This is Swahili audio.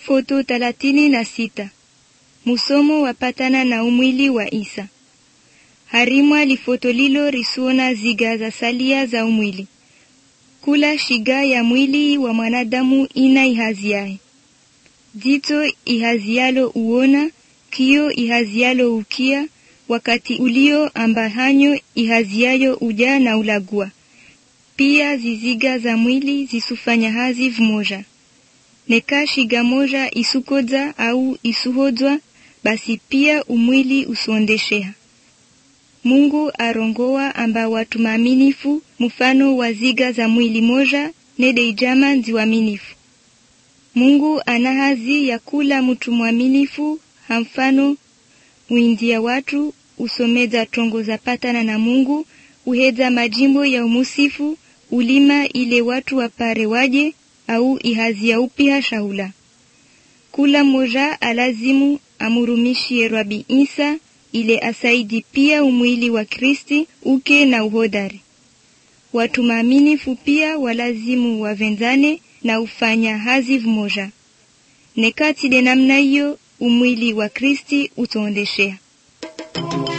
Foto 36. Musomo wapatana na umwili wa Isa. Harimwa lifoto lilo risuona ziga za salia za umwili. Kula shiga ya mwili wa mwanadamu ina ihaziae. Jito ihazialo uona, kio ihazialo ukia, wakati ulio ambahanyo ihaziayo uja na ulagua. Pia ziziga za mwili zisufanya hazi vmoja. Neka shiga moja isukodza au isuhodzwa, basi pia umwili usuondesheha. Mungu arongoa amba watu maaminifu mfano wa ziga za mwili moja nede ijama nziwaminifu. Mungu anahazi ya kula mtu mwaminifu hamfano uindia watu usomeza tongo za patana na Mungu, uhedza majimbo ya umusifu, ulima ile watu wapare waje au ihazi ya upiha shaula. Kula moja alazimu amurumishi Rabi Isa ile asaidi pia umwili wa Kristi uke na uhodari. Watu maaminifu pia walazimu wavenzane na ufanya hazi vmoja. Nekati de namna hiyo umwili wa Kristi utoondeshea.